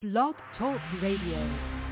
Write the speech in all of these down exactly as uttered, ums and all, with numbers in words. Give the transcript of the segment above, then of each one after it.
Blog Talk Radio.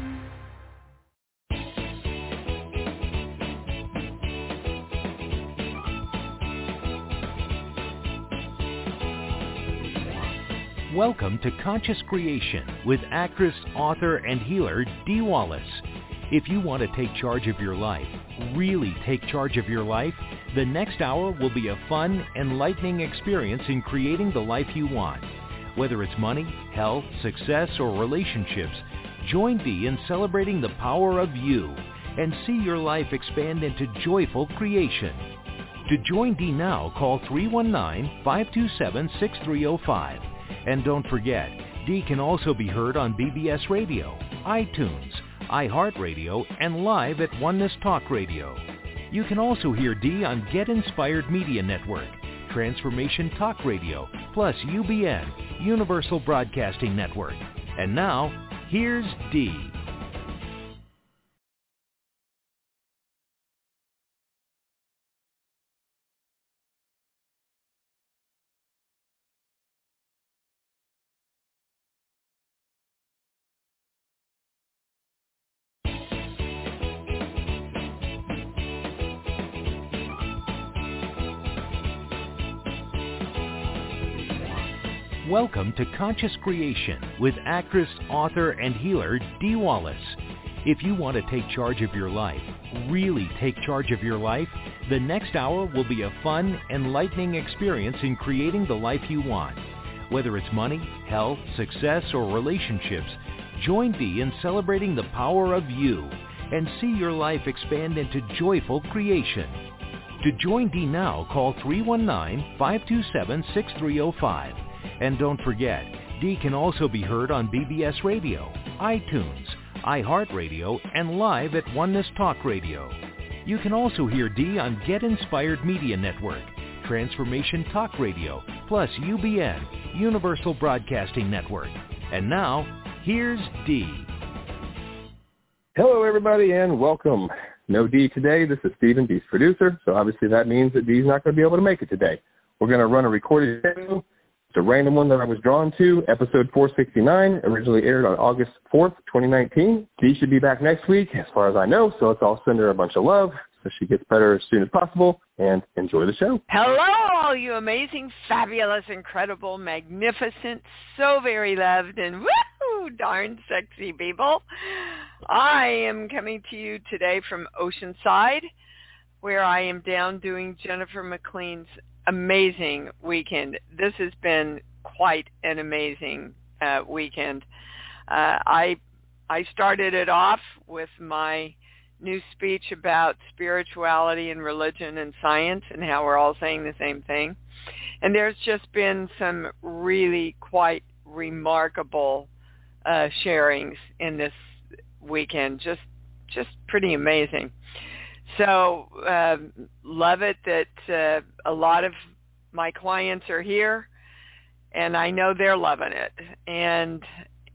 Welcome to Conscious Creation with actress, author, and healer Dee Wallace. If you want to take charge of your life, really take charge of your life, the next hour will be a fun, enlightening experience in creating the life you want. Whether it's money, health, success, or relationships, join Dee in celebrating the power of you and see your life expand into joyful creation. To join Dee now, call three one nine, five two seven, six three zero five. And don't forget, Dee can also be heard on B B S Radio, iTunes, iHeartRadio, and live at Oneness Talk Radio. You can also hear Dee on Get Inspired Media Network, Transformation Talk Radio, plus U B N, Universal Broadcasting Network. And now, here's Dee. Welcome to Conscious Creation with actress, author, and healer Dee Wallace. If you want to take charge of your life, really take charge of your life, the next hour will be a fun, enlightening experience in creating the life you want. Whether it's money, health, success, or relationships, join Dee in celebrating the power of you and see your life expand into joyful creation. To join Dee now, call three one nine, five two seven, six three zero five. And don't forget, Dee can also be heard on B B S Radio, iTunes, iHeartRadio, and live at Oneness Talk Radio. You can also hear Dee on Get Inspired Media Network, Transformation Talk Radio, plus U B N, Universal Broadcasting Network. And now, here's Dee. Hello, everybody, and welcome. No Dee today. This is Stephen, Dee's producer, so obviously that means that Dee's not going to be able to make it today. We're going to run a recorded interview. It's a random one that I was drawn to, episode four sixty-nine, originally aired on August fourth, twenty nineteen. Dee should be back next week, as far as I know, so let's all send her a bunch of love so she gets better as soon as possible, and enjoy the show. Hello, all you amazing, fabulous, incredible, magnificent, so very loved, and woo, darn sexy people. I am coming to you today from Oceanside, where I am down doing Jennifer McLean's amazing weekend. This has been quite an amazing uh, weekend. Uh, I I started it off with my new speech about spirituality and religion and science and how we're all saying the same thing. And there's just been some really quite remarkable uh, sharings in this weekend. Just just pretty amazing. So uh, love it that uh, a lot of my clients are here, and I know they're loving it. And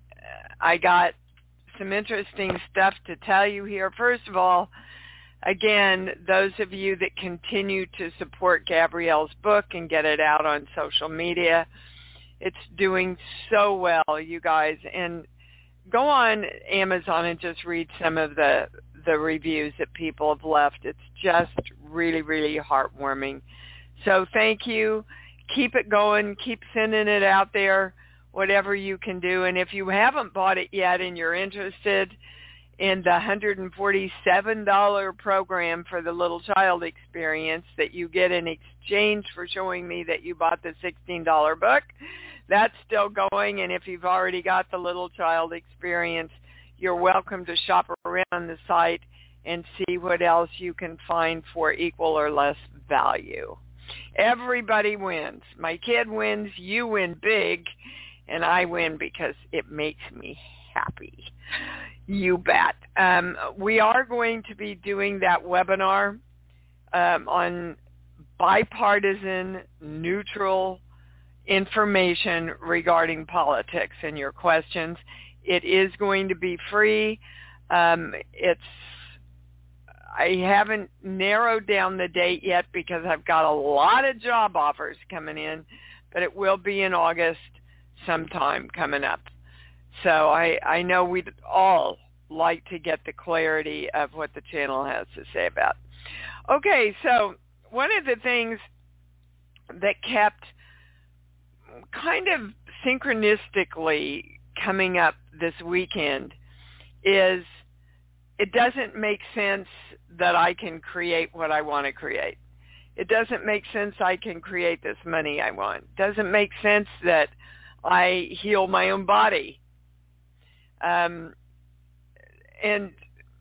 I got some interesting stuff to tell you here. First of all, again, those of you that continue to support Gabrielle's book and get it out on social media, it's doing so well, you guys. And go on Amazon and just read some of the the reviews that people have left. It's just really, really heartwarming. So thank you. Keep it going. Keep sending it out there, whatever you can do. And if you haven't bought it yet and you're interested in the one hundred forty-seven dollars program for the Little Child Experience that you get in exchange for showing me that you bought the sixteen dollars book, that's still going. And if you've already got the Little Child Experience, you're welcome to shop around the site and see what else you can find for equal or less value. Everybody wins. My kid wins, you win big, and I win because it makes me happy. You bet. Um, we are going to be doing that webinar um, on bipartisan, neutral information regarding politics and your questions. It is going to be free. Um, it's I haven't narrowed down the date yet because I've got a lot of job offers coming in, but it will be in August sometime coming up. So I, I know we'd all like to get the clarity of what the channel has to say about. Okay, so one of the things that kept kind of synchronistically coming up this weekend is it doesn't make sense that I can create what I want to create. It doesn't make sense I can create this money I want. It doesn't make sense that I heal my own body. Um, and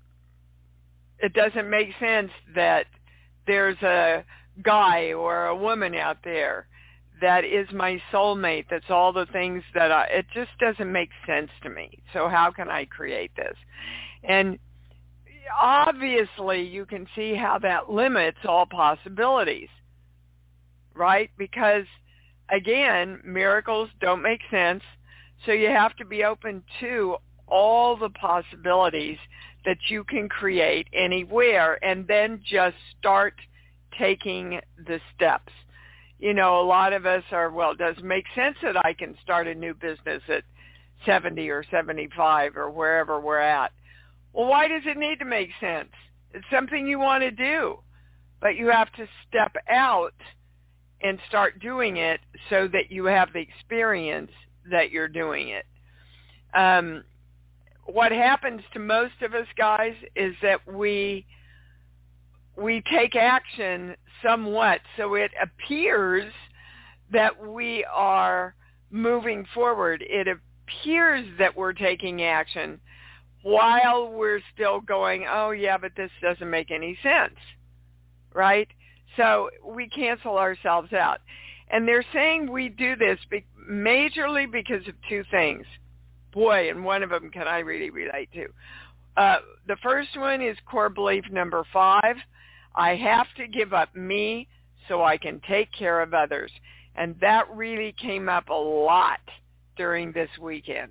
it doesn't make sense that there's a guy or a woman out there that is my soulmate. That's all the things that I, it just doesn't make sense to me. So how can I create this? And obviously you can see how that limits all possibilities, right? Because again, miracles don't make sense. So you have to be open to all the possibilities that you can create anywhere, and then just start taking the steps. You know, a lot of us are, well, it doesn't make sense that I can start a new business at seventy or seventy-five or wherever we're at. Well, why does it need to make sense? It's something you want to do, but you have to step out and start doing it so that you have the experience that you're doing it. Um, what happens to most of us guys is that we we take action somewhat, so it appears that we are moving forward. It appears that we're taking action while we're still going, oh yeah, but this doesn't make any sense, right? So we cancel ourselves out. And they're saying we do this be- majorly because of two things. Boy, and one of them can I really relate to. Uh, the first one is core belief number five. I have to give up me so I can take care of others. And that really came up a lot during this weekend.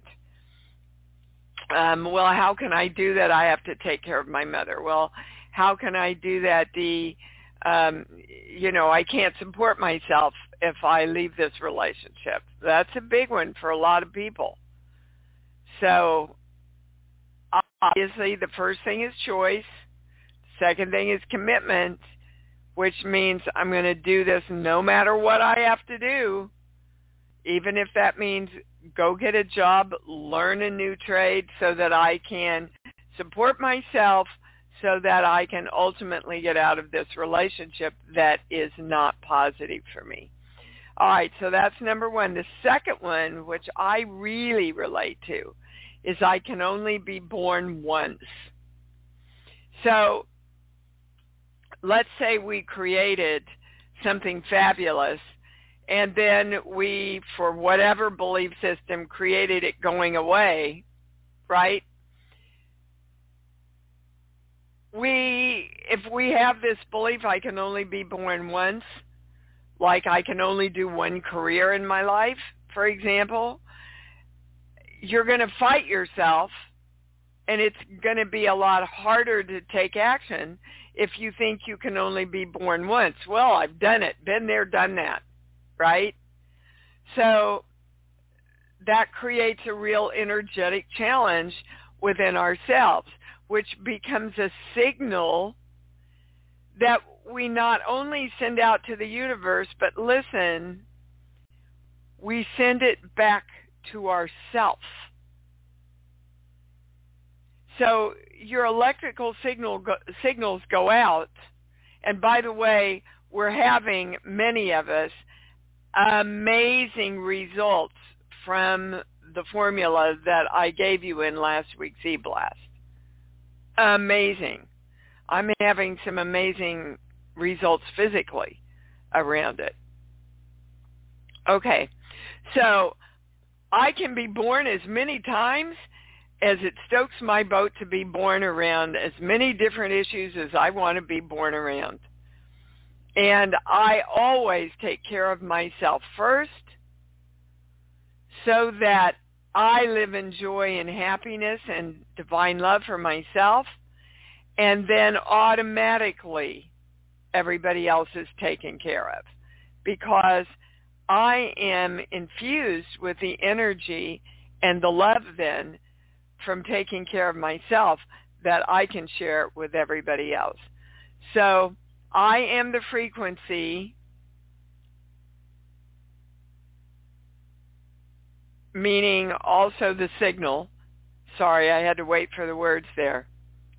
Um, well, how can I do that? I have to take care of my mother. Well, how can I do that? The, um, you know, I can't support myself if I leave this relationship. That's a big one for a lot of people. So obviously the first thing is choice. Second thing is commitment, which means I'm going to do this no matter what I have to do, even if that means go get a job, learn a new trade so that I can support myself, so that I can ultimately get out of this relationship that is not positive for me. All right, so that's number one. The second one, which I really relate to, is I can only be born once. So let's say we created something fabulous, and then we, for whatever belief system, created it going away, right? We, if we have this belief I can only be born once, like I can only do one career in my life, for example, you're going to fight yourself, and it's going to be a lot harder to take action if you think you can only be born once. Well, I've done it, been there, done that, right? So that creates a real energetic challenge within ourselves, which becomes a signal that we not only send out to the universe, but listen, we send it back to ourself. So your electrical signal go, signals go out, and by the way, we're having, many of us, amazing results from the formula that I gave you in last week's e-blast. Amazing. I'm having some amazing results physically around it. Okay, so I can be born as many times as it stokes my boat to be born around as many different issues as I want to be born around. And I always take care of myself first so that I live in joy and happiness and divine love for myself, and then automatically everybody else is taken care of, because I am infused with the energy and the love then from taking care of myself that I can share with everybody else. So I am the frequency, meaning also the signal. Sorry, I had to wait for the words there.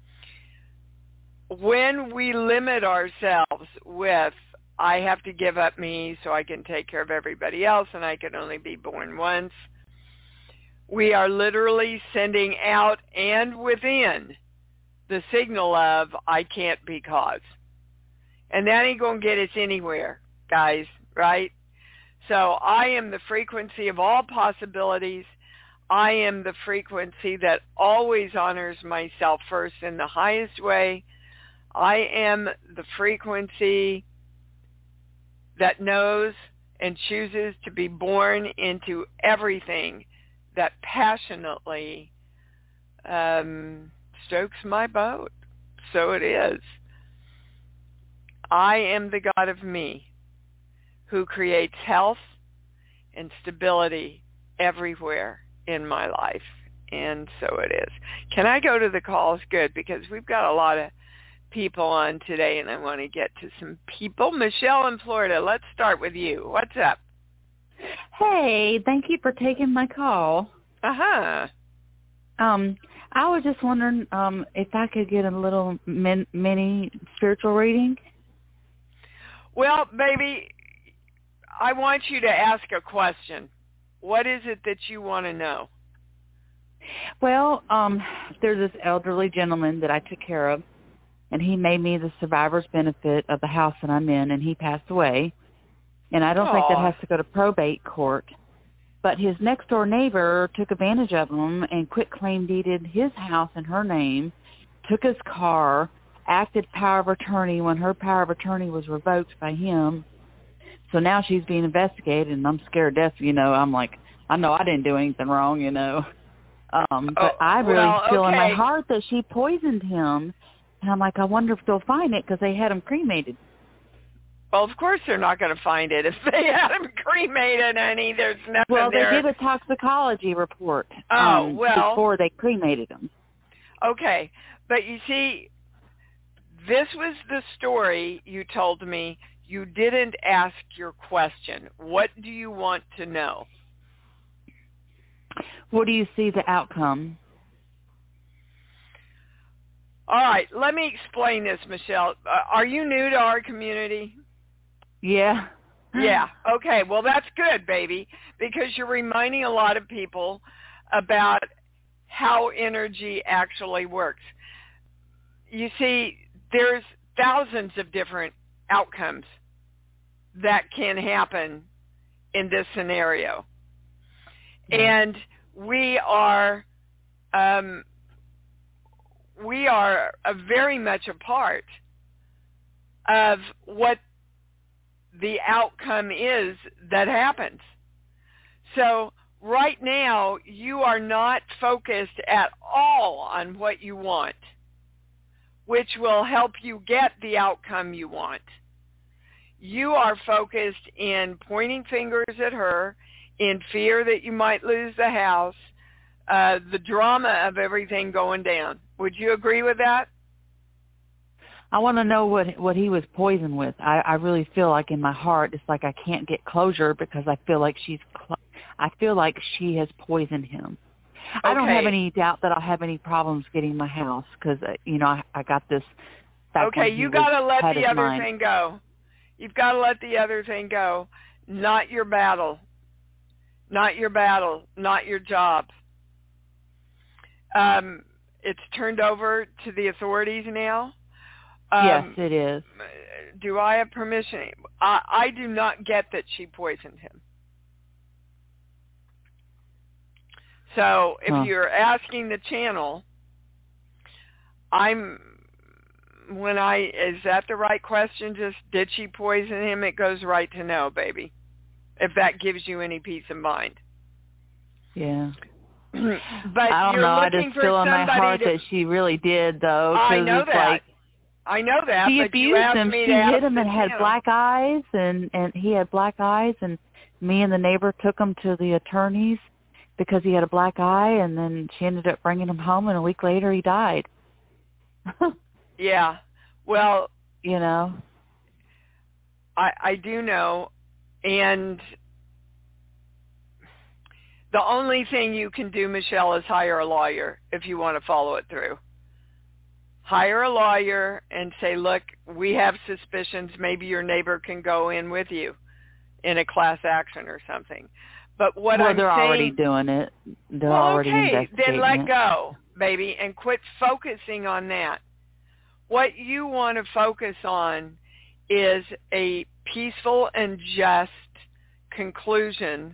When we limit ourselves with, I have to give up me so I can take care of everybody else and I can only be born once, we are literally sending out and within the signal of, I can't because. And that ain't going to get us anywhere, guys, right? So I am the frequency of all possibilities. I am the frequency that always honors myself first in the highest way. I am the frequency that knows and chooses to be born into everything that passionately um, stokes my boat. So it is. I am the God of me who creates health and stability everywhere in my life. And so it is. Can I go to the calls? Good, because we've got a lot of people on today, and I want to get to some people. Michelle in Florida, let's start with you. What's up? Hey, thank you for taking my call. Uh-huh. Um, I was just wondering um, if I could get a little min- mini spiritual reading. Well, baby, I want you to ask a question. What is it that you want to know? Well, um, there's this elderly gentleman that I took care of, and he made me the survivor's benefit of the house that I'm in, and he passed away. And I don't Aww. think that has to go to probate court. But his next-door neighbor took advantage of him and quit claim deeded his house in her name, took his car, acted power of attorney when her power of attorney was revoked by him. So now she's being investigated, and I'm scared to death. You know, I'm like, I know I didn't do anything wrong, you know. Um, but oh, I really well, feel okay. in my heart that she poisoned him. And I'm like, I wonder if they'll find it because they had him cremated. Well, of course they're not going to find it. If they had him cremated, honey, there's nothing well, there. Well, they did a toxicology report oh, um, well, before they cremated him. Okay. But you see, this was the story you told me. You didn't ask your question. What do you want to know? What do you see the outcome? All right, let me explain this, Michelle. Uh, are you new to our community? Yeah. Yeah, okay. Well, that's good, baby, because you're reminding a lot of people about how energy actually works. You see, there's thousands of different outcomes that can happen in this scenario. Mm-hmm. And we are... Um, we are a very much a part of what the outcome is that happens. So right now, you are not focused at all on what you want, which will help you get the outcome you want. You are focused in pointing fingers at her, in fear that you might lose the house, uh, the drama of everything going down. Would you agree with that? I want to know what what he was poisoned with. I, I really feel like in my heart, it's like I can't get closure because I feel like she's, cl- I feel like she has poisoned him. Okay. I don't have any doubt that I'll have any problems getting my house because, uh, you know, I, I got this. Back okay, you got to let the other mind. thing go. You've got to let the other thing go. Not your battle. Not your battle. Not your job. Um, it's turned over to the authorities now. Um, yes, it is. Do I have permission? I, I do not get that she poisoned him. So if huh. you're asking the channel, I'm, when I, is that the right question? Just, did she poison him? It goes right to no, baby. If that gives you any peace of mind. Yeah. But I don't you're know. I looking just feel in my heart to, that she really did, though. I know it's that. Like, I know that. She but abused you asked him. Me she to hit him and channel. had black eyes, and and he had black eyes, and me and the neighbor took him to the attorneys, because he had a black eye, and then she ended up bringing him home, and a week later he died. Yeah. Well, you know, I, I do know, and the only thing you can do, Michelle, is hire a lawyer if you want to follow it through. Hire a lawyer and say, look, we have suspicions. Maybe your neighbor can go in with you in a class action or something. But what well, I'm they're saying, already doing it. They're well, already okay, investigating then let it. go, baby, and quit focusing on that. What you want to focus on is a peaceful and just conclusion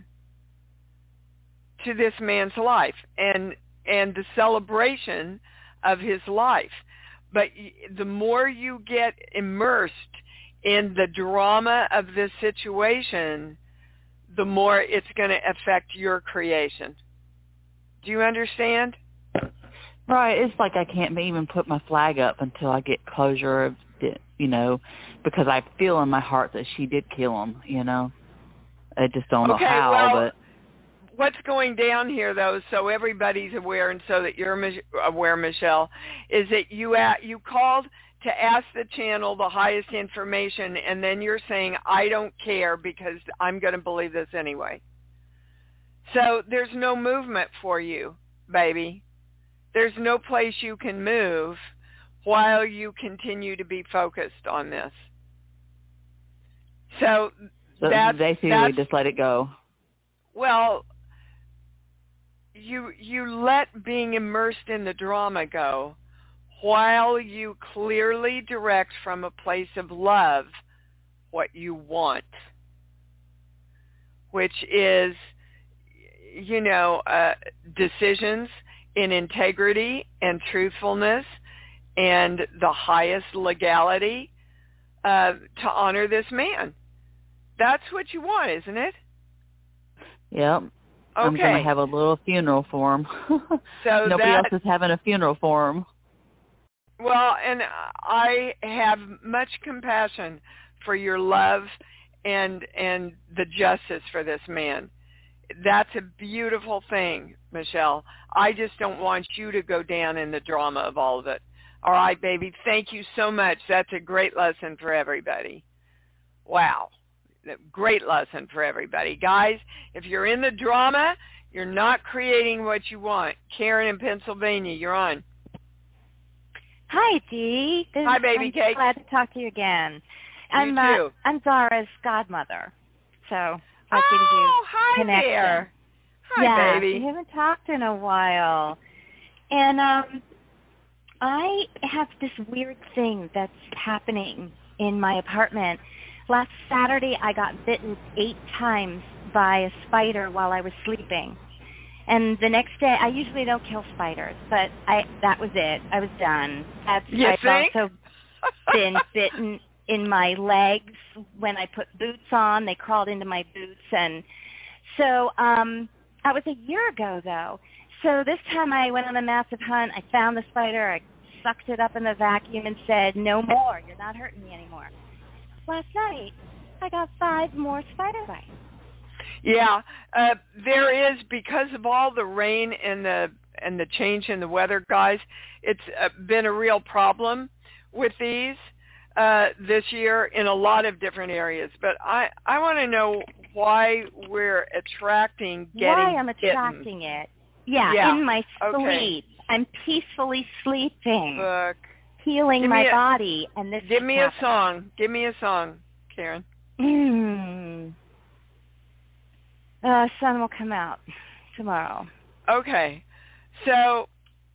to this man's life and and the celebration of his life. But the more you get immersed in the drama of this situation, the more it's going to affect your creation. Do you understand? Right. It's like I can't even put my flag up until I get closure of it, you know, because I feel in my heart that she did kill him, you know. I just don't okay, know how, well, but what's going down here, though, so everybody's aware and so that you're aware, Michelle, is that you at, you called to ask the channel the highest information, and then you're saying, I don't care because I'm going to believe this anyway. So there's no movement for you, baby. There's no place you can move while you continue to be focused on this. So, so that's, basically that's, just let it go. Well, you you let being immersed in the drama go while you clearly direct from a place of love what you want, which is, you know, uh, decisions in integrity and truthfulness and the highest legality uh, to honor this man. That's what you want, isn't it? Yep. Okay. I'm going to have a little funeral for him. So nobody that, else is having a funeral for him. Well, and I have much compassion for your love and and the justice for this man. That's a beautiful thing, Michelle. I just don't want you to go down in the drama of all of it. All right, baby. Thank you so much. That's a great lesson for everybody. Wow. Great lesson for everybody. Guys, if you're in the drama, you're not creating what you want. Karen in Pennsylvania, you're on. Hi, Dee. This Hi, baby I'm cake. Glad to talk to you again. You I'm, too. Uh, I'm Zara's godmother, so I'll oh, give you hi connection. there. Hi, yeah, baby. we haven't talked in a while. And um, I have this weird thing that's happening in my apartment. Last Saturday, I got bitten eight times by a spider while I was sleeping. And the next day, I usually don't kill spiders, but I that was it. I was done. That's, You I've think? also been bitten in my legs when I put boots on. They crawled into my boots. And so um, that was a year ago, though. So this time I went on a massive hunt. I found the spider. I sucked it up in the vacuum and said, no more. You're not hurting me anymore. Last night, I got five more spider bites. Yeah, uh, there is, because of all the rain and the and the change in the weather, guys, it's uh, been a real problem with these uh, this year in a lot of different areas. But I, I want to know why we're attracting getting Why I'm bitten. attracting it. Yeah, Yeah. in my Okay. sleep. I'm peacefully sleeping, Look, healing Give my me a- body, and this give is me a happening. song. Give me a song, Karen. Mm. Uh, sun will come out tomorrow. Okay, so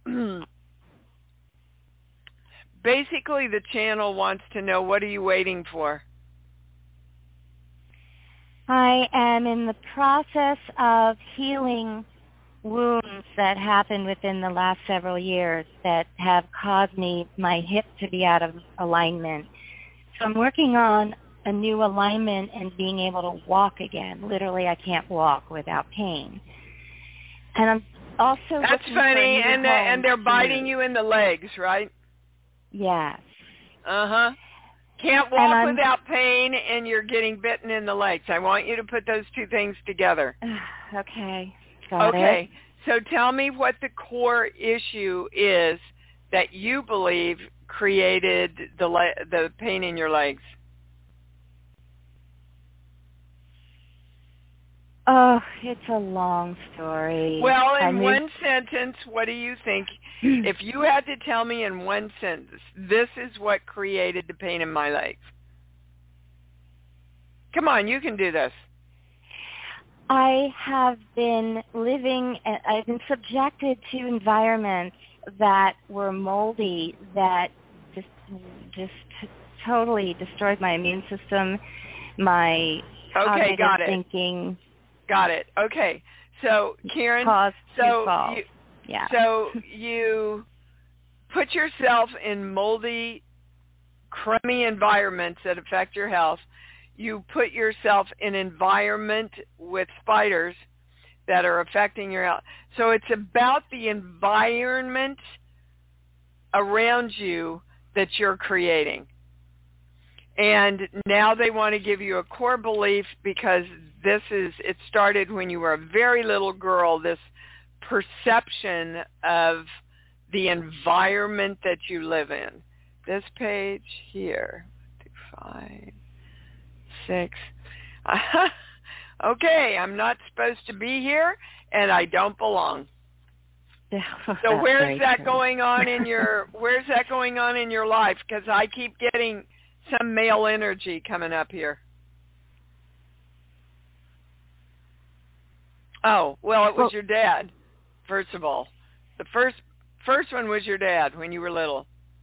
basically the channel wants to know, what are you waiting for? I am in the process of healing wounds that happened within the last several years that have caused me, my hip to be out of alignment. So I'm working on a new alignment and being able to walk again. Literally, I can't walk without pain. And I'm also That's looking for a funny, new and uh, home and they're to biting move. you in the legs, right? Yes. Uh-huh. Can't And walk I'm- without pain, and you're getting bitten in the legs. I want you to put those two things together. Okay. Got okay. it. So tell me what the core issue is that you believe created the le- the pain in your legs. Oh, it's a long story. Well, in I moved- one sentence, what do you think? If you had to tell me in one sentence, this is what created the pain in my legs. Come on, you can do this. I have been living, I've been subjected to environments that were moldy, that just just totally destroyed my immune system, my Okay, got it. thinking. Got it. Okay. So, Karen, Caused so falls. you, yeah. so you put yourself in moldy, crummy environments that affect your health. You put yourself in environment with spiders that are affecting your health. So it's about the environment around you that you're creating. And now they want to give you a core belief because this is, it started when you were a very little girl, this perception of the environment that you live in. This page here, five, six. Okay, I'm not supposed to be here and I don't belong. So where's that true. going on in your, where's that going on in your life? Because I keep getting some male energy coming up here. Oh, well, it was Well, your dad, first of all. The first first one was your dad when you were little.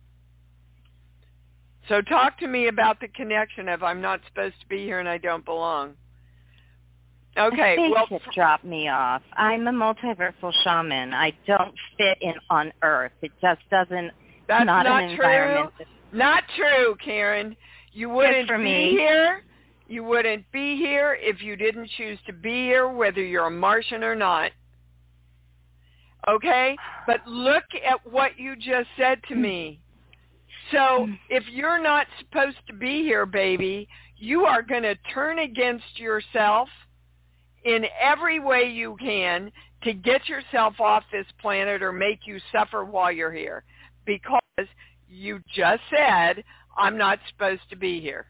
So talk to me about the connection of I'm not supposed to be here and I don't belong. Okay, a well, spaceship dropped me off. I'm a multiversal shaman. I don't fit in on Earth. It just doesn't. that's not, not an true. environment that- Not true, Karen. You wouldn't for be me. here. You wouldn't be here if you didn't choose to be here, whether you're a Martian or not. Okay? But look at what you just said to me. So if you're not supposed to be here, baby, you are going to turn against yourself in every way you can to get yourself off this planet or make you suffer while you're here because you just said, I'm not supposed to be here.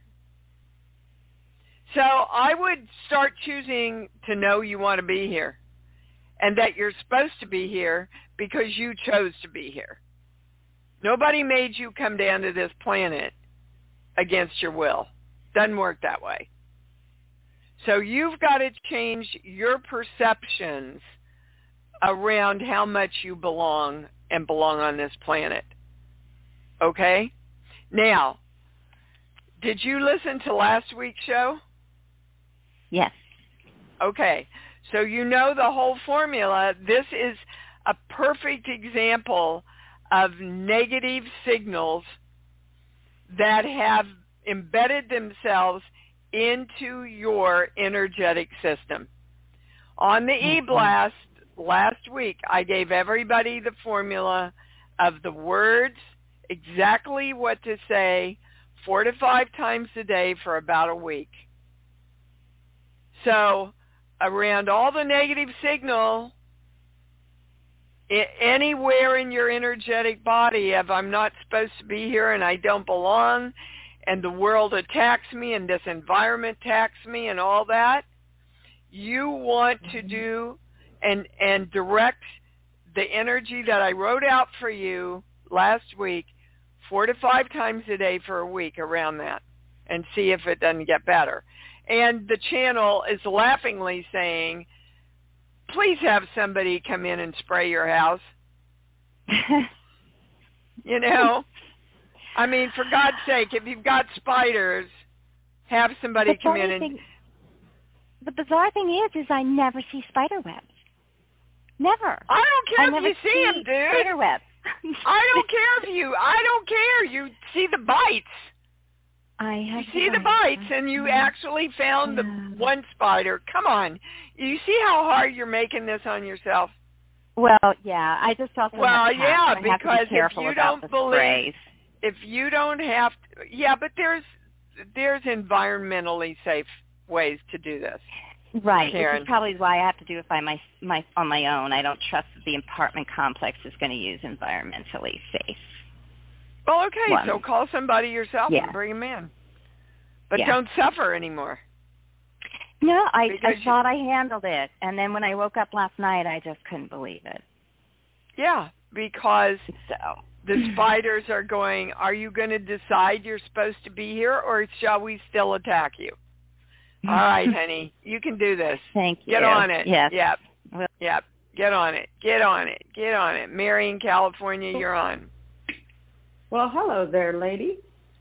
So I would start choosing to know you want to be here and that you're supposed to be here because you chose to be here. Nobody made you come down to this planet against your will. Doesn't work that way. So you've got to change your perceptions around how much you belong and belong on this planet. Okay? Now, did you listen to last week's show? Yes. Okay. So you know the whole formula. This is a perfect example of negative signals that have embedded themselves into your energetic system. On the e-blast last week, I gave everybody the formula of the words, exactly what to say, four to five times a day for about a week. So around all the negative signal, I- anywhere in your energetic body of I'm not supposed to be here and I don't belong and the world attacks me and this environment attacks me and all that, you want to do and, and direct the energy that I wrote out for you last week four to five times a day for a week around that and see if it doesn't get better. And the channel is laughingly saying, please have somebody come in and spray your house. You know? I mean, for God's sake, if you've got spiders, have somebody The come in funny and... thing- the bizarre thing is, is I never see spider webs. Never. I don't care I if never you see them, dude. Spider webs. I don't care if you... I don't care. You see the bites. I have You see the bites, and you actually found the Yeah. one spider. Come on. You see how hard you're making this on yourself? Well, yeah. I just also Well, have cats. yeah, I have to because be if careful you about don't the believe- sprays. If you don't have to... Yeah, but there's there's environmentally safe ways to do this. Right, Karen. which is probably why I have to do it by my my on my own. I don't trust that the apartment complex is going to use environmentally safe. Well, okay, One. so call somebody yourself Yeah. and bring them in. But Yeah. don't suffer anymore. No, I, Because I you- thought I handled it, and then when I woke up last night, I just couldn't believe it. Yeah, because So the spiders are going, are you going to decide you're supposed to be here, or shall we still attack you? All right, honey, you can do this. Thank you. Get on it. Yes. Yep. Well- Yep. Get on it. Get on it. Get on it. Mary in California, you're on. Well, hello there, lady.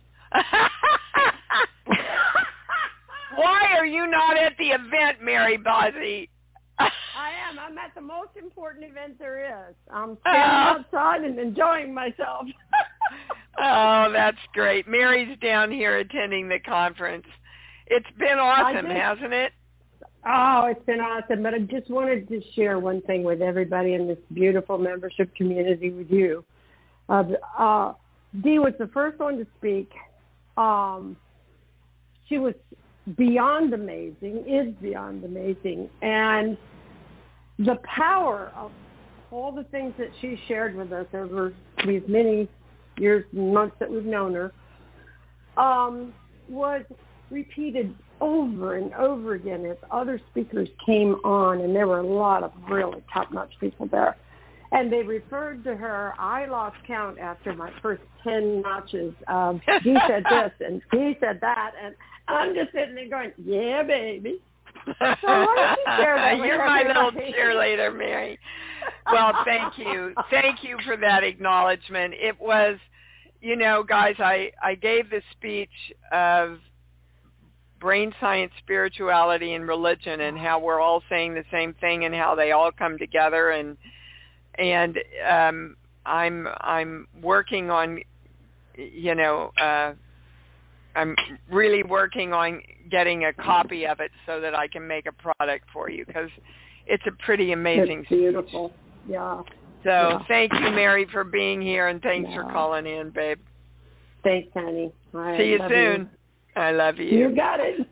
Why are you not at the event, Mary Bozzi? I am. I'm at the most important event there is. I'm standing outside and enjoying myself. Oh, that's great. Mary's down here attending the conference. It's been awesome, just, hasn't it? Oh, it's been awesome. But I just wanted to share one thing with everybody in this beautiful membership community with you. Uh, uh, Dee was the first one to speak. Um, she was beyond amazing, is beyond amazing. And the power of all the things that she shared with us over these many years and months that we've known her um, was repeated over and over again as other speakers came on, and there were a lot of really top-notch people there. And they referred to her, I lost count after my first ten notches of, he said this and he said that, and I'm just sitting there going, yeah, baby. So why don't you share that with You're my little everybody? cheerleader, Mary. Well, thank you. Thank you for that acknowledgement. It was, you know, guys, I, I gave the speech of brain science, spirituality, and religion, and how we're all saying the same thing and how they all come together. And and um, I'm I'm working on, you know, uh, I'm really working on getting a copy of it so that I can make a product for you, because it's a pretty amazing It's beautiful. Yeah. So Yeah. thank you, Mary, for being here, and thanks Yeah. for calling in, babe. Thanks, honey. I See you love soon. I love you. You got it.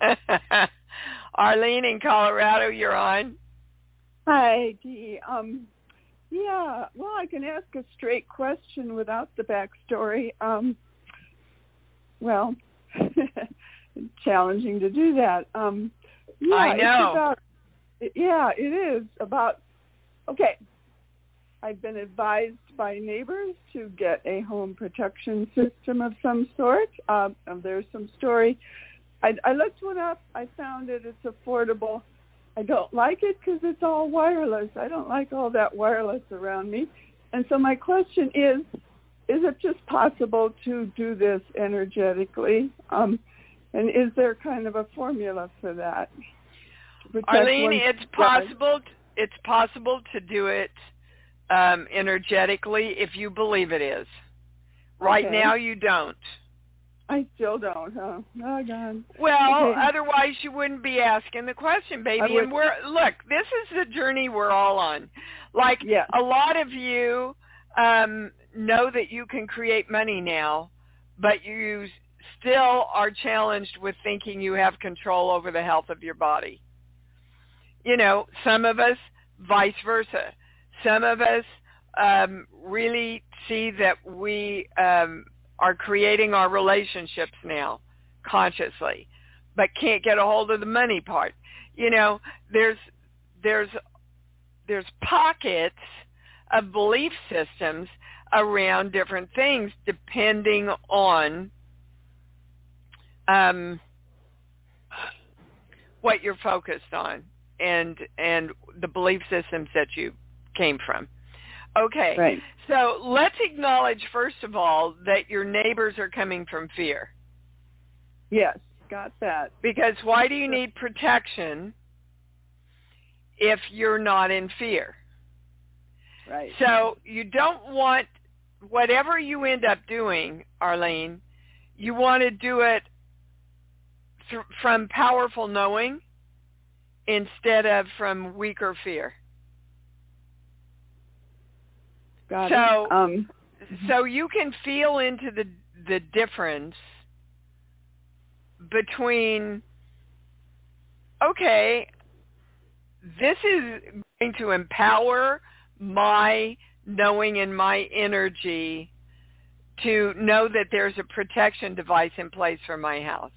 Arlene in Colorado, you're on. Hi, Dee. Um, yeah, well, I can ask a straight question without the backstory. Um, well, challenging to do that. Um, yeah, I know. It's about, yeah, it is about, okay, I've been advised by neighbors to get a home protection system of some sort. Um, there's some story. I, I looked one up. I found it. It's affordable. I don't like it because it's all wireless. I don't like all that wireless around me. And so my question is, is it just possible to do this energetically? Um, and is there kind of a formula for that? Arlene, it's possible. It's possible to do it um, energetically if you believe it is. Right Okay. now, you don't. I still don't, huh? Oh, God. Well, Okay. otherwise you wouldn't be asking the question, I baby. would- And we're look, this is the journey we're all on. Like Yeah. a lot of you um, know that you can create money now, but you still are challenged with thinking you have control over the health of your body. You know, some of us, vice versa. Some of us um, really see that we um, are creating our relationships now consciously, but can't get a hold of the money part. You know, there's there's there's pockets of belief systems around different things depending on um, what you're focused on and and the belief systems that you came from. Okay, Right. so let's acknowledge, first of all, that your neighbors are coming from fear. Yes, got that. Because why do you need protection if you're not in fear? Right. So you don't want, whatever you end up doing, Arlene, you want to do it th- from powerful knowing instead of from weaker fear. Got So, it. Um, so you can feel into the the difference between, okay, this is going to empower my knowing and my energy to know that there's a protection device in place for my house.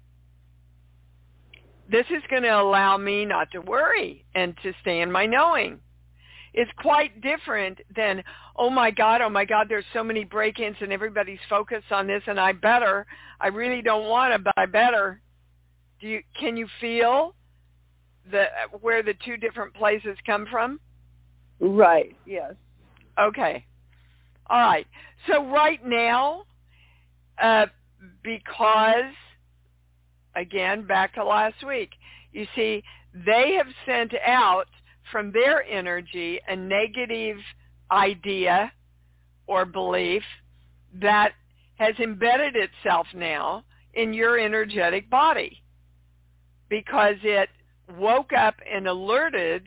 This is going to allow me not to worry and to stay in my knowing. It's quite different than, oh my God, oh my God, there's so many break-ins and everybody's focused on this and I better. I really don't want to, but I better. Do you, can you feel the where the two different places come from? Right, yes. Okay. All right. So right now, uh, because, again, back to last week, you see, they have sent out from their energy a negative idea or belief that has embedded itself now in your energetic body because it woke up and alerted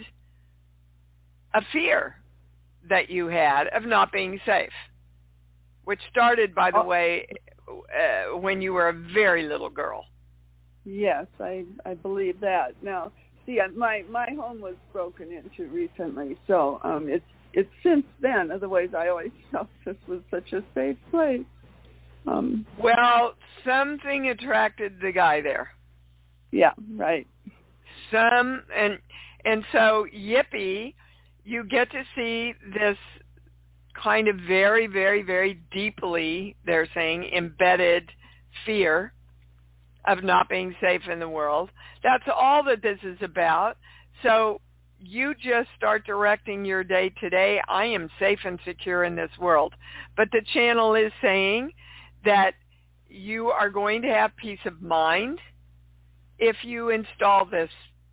a fear that you had of not being safe, which started, by the oh. way, uh, when you were a very little girl. Yes, I I believe that. Now, see, my my home was broken into recently, so um, it's it's since then. Otherwise, I always felt this was such a safe place. Um, well, something attracted the guy there. Yeah, right. Some and and so yippee, you get to see this kind of very, very, very deeply, they're saying, embedded fear of not being safe in the world. That's all that this is about. So you just start directing your day today. I am safe and secure in this world. But the channel is saying that you are going to have peace of mind if you install this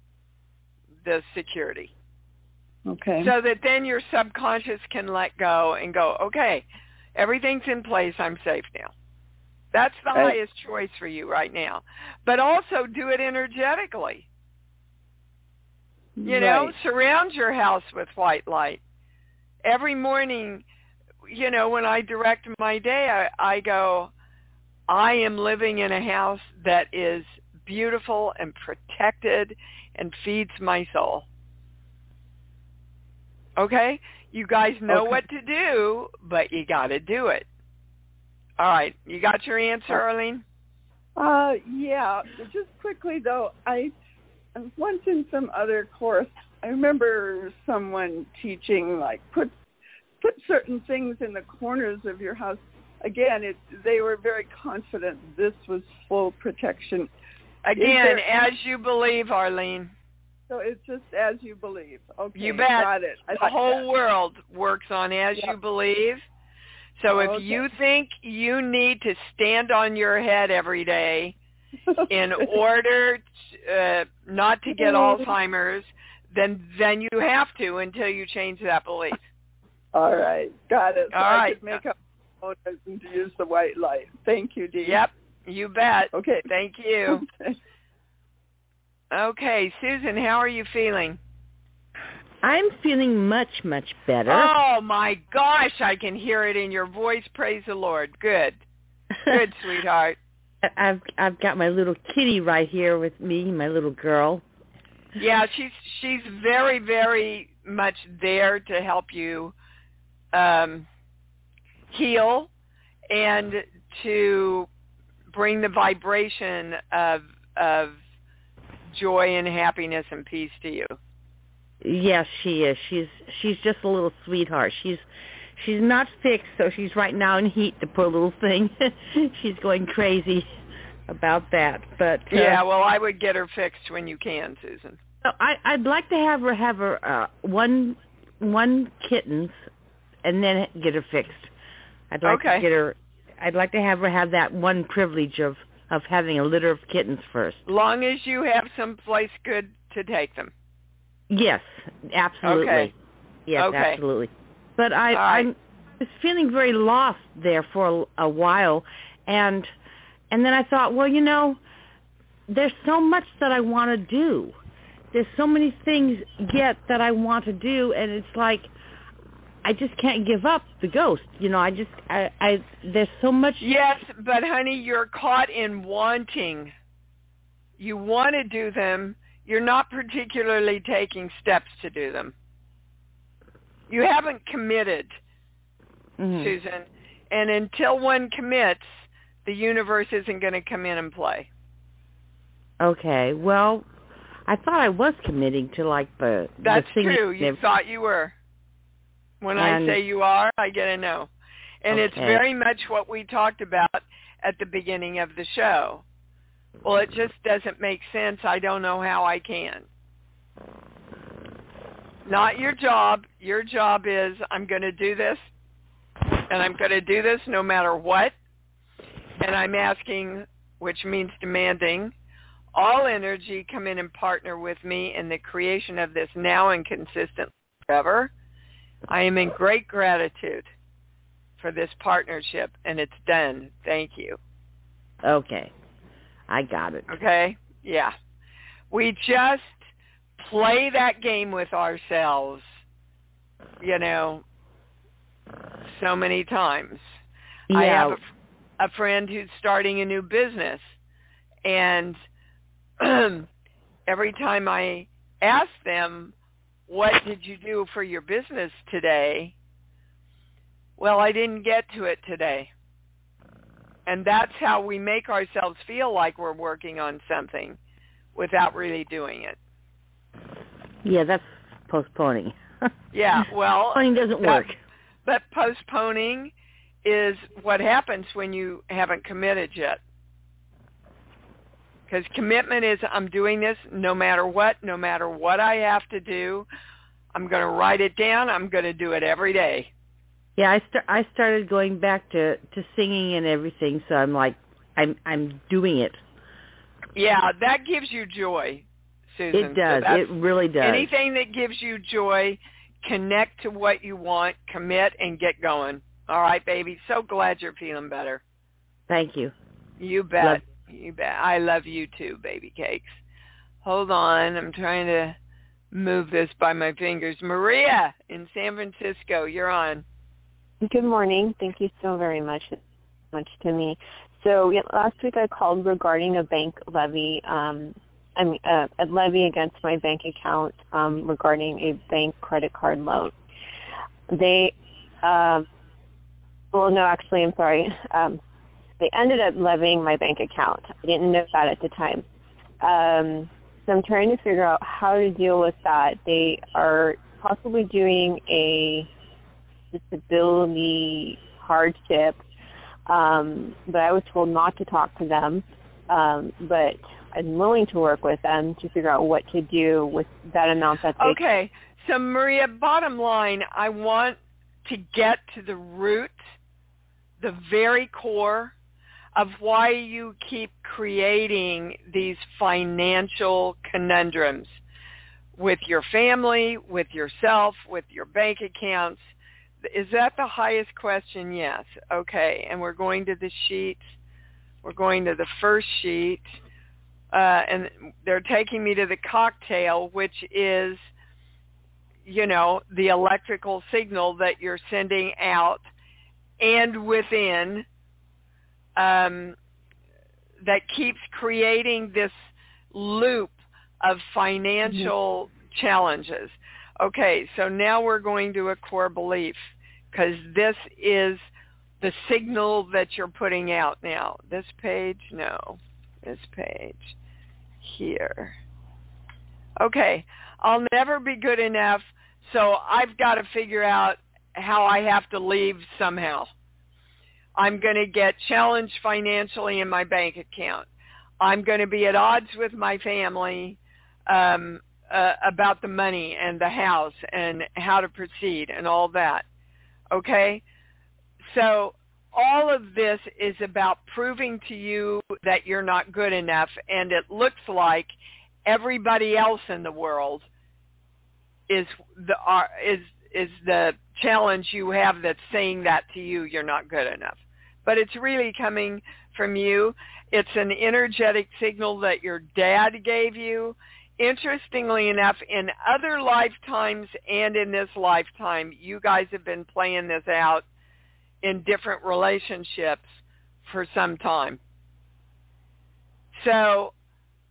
this security. Okay. So that then your subconscious can let go and go, okay, everything's in place. I'm safe now. That's the right. highest choice for you right now. But also do it energetically. You right. know, surround your house with white light. Every morning, you know, when I direct my day, I, I go, I am living in a house that is beautiful and protected and feeds my soul. Okay? You guys know okay. what to do, but you got to do it. All right. You got your answer, Arlene? Uh, yeah. Just quickly, though, I once in some other course, I remember someone teaching, like, put put certain things in the corners of your house. Again, it, they were very confident this was full protection. Again, there, as you believe, Arlene. So it's just as you believe. Okay, you bet. Got it. I the like whole that. world works on as yeah. you believe. So oh, if okay. you think you need to stand on your head every day in order to, uh, not to get Alzheimer's, then then you have to until you change that belief. All right. Got it. So All I right. could make up and to use the white light. Thank you, Dee. Yep. You bet. Okay. Thank you. Okay, Susan, how are you feeling? I'm feeling much, much better. Oh, my gosh, I can hear it in your voice. Praise the Lord. Good. Good, sweetheart. I've I've got my little kitty right here with me, my little girl. Yeah, she's she's very, very much there to help you um, heal and to bring the vibration of of joy and happiness and peace to you. Yes, she is. She's she's just a little sweetheart. She's she's not fixed, so she's right now in heat, the poor little thing. She's going crazy about that. But uh, yeah, well, I would get her fixed when you can, Susan. I I'd like to have her have her uh, one one kittens and then get her fixed. I'd like okay. to get her. I'd like to have her have that one privilege of of having a litter of kittens first. Long as you have some place good to take them. Yes, absolutely. Okay. Yes, okay. absolutely. But I, right. I was feeling very lost there for a, a while, and and then I thought, well, you know, there's so much that I want to do. There's so many things yet that I want to do, and it's like I just can't give up the ghost. You know, I just, I, I there's so much. Yes, but honey, you're caught in wanting. You want to do them. you're not particularly taking steps to do them. You haven't committed, mm-hmm. Susan. And until one commits, the universe isn't going to come in and play. Okay. Well, I thought I was committing to like the That's the true. You thought you were. When and, I say you are, I get a no. And okay. It's very much what we talked about at the beginning of the show. Well, it just doesn't make sense. I don't know how I can. Not your job. Your job is I'm going to do this, and I'm going to do this no matter what. And I'm asking, which means demanding, all energy come in and partner with me in the creation of this now and consistent forever. I am in great gratitude for this partnership, and it's done. Thank you. Okay. I got it. Okay? Yeah. We just play that game with ourselves, you know, so many times. Yeah. I have a, a friend who's starting a new business, and every time I ask them, what did you do for your business today? Well, I didn't get to it today. And that's how we make ourselves feel like we're working on something without really doing it. Yeah, that's postponing. Yeah, well. Postponing doesn't work. But postponing is what happens when you haven't committed yet. Because commitment is I'm doing this no matter what, no matter what I have to do. I'm going to write it down. I'm going to do it every day. Yeah, I st- I started going back to, to singing and everything, so I'm like, I'm I'm doing it. Yeah, that gives you joy, Susan. It does. So it really does. Anything that gives you joy, connect to what you want, commit, and get going. All right, baby. So glad you're feeling better. Thank you. You bet. Love- You bet. I love you too, baby cakes. Hold on. I'm trying to move this by my fingers. Maria in San Francisco, you're on. Good morning. Thank you so very much much to me. So yeah, last week I called regarding a bank levy, um, I mean, uh, a levy against my bank account um, regarding a bank credit card loan. They, uh, well, no, actually, I'm sorry. Um, they ended up levying my bank account. I didn't know that at the time. Um, so I'm trying to figure out how to deal with that. They are possibly doing a disability hardship, um, but I was told not to talk to them. Um, but I'm willing to work with them to figure out what to do with that amount that they... Okay. So, Maria, bottom line, I want to get to the root, the very core of why you keep creating these financial conundrums with your family, with yourself, with your bank accounts. Is that the highest question? Yes. Okay. And we're going to the sheet. We're going to the first sheet. Uh, and they're taking me to the cocktail, which is, you know, the electrical signal that you're sending out and within, um, that keeps creating this loop of financial mm-hmm. challenges. Okay, so now we're going to a core belief, because this is the signal that you're putting out now. This page, no. This page, here. Okay, I'll never be good enough, so I've got to figure out how I have to leave somehow. I'm going to get challenged financially in my bank account. I'm going to be at odds with my family um, uh, about the money and the house and how to proceed and all that. Okay? So all of this is about proving to you that you're not good enough, and it looks like everybody else in the world is the uh, is is the challenge you have that's saying that to you, you're not good enough. But it's really coming from you. It's an energetic signal that your dad gave you. Interestingly enough, in other lifetimes and in this lifetime, you guys have been playing this out in different relationships for some time. So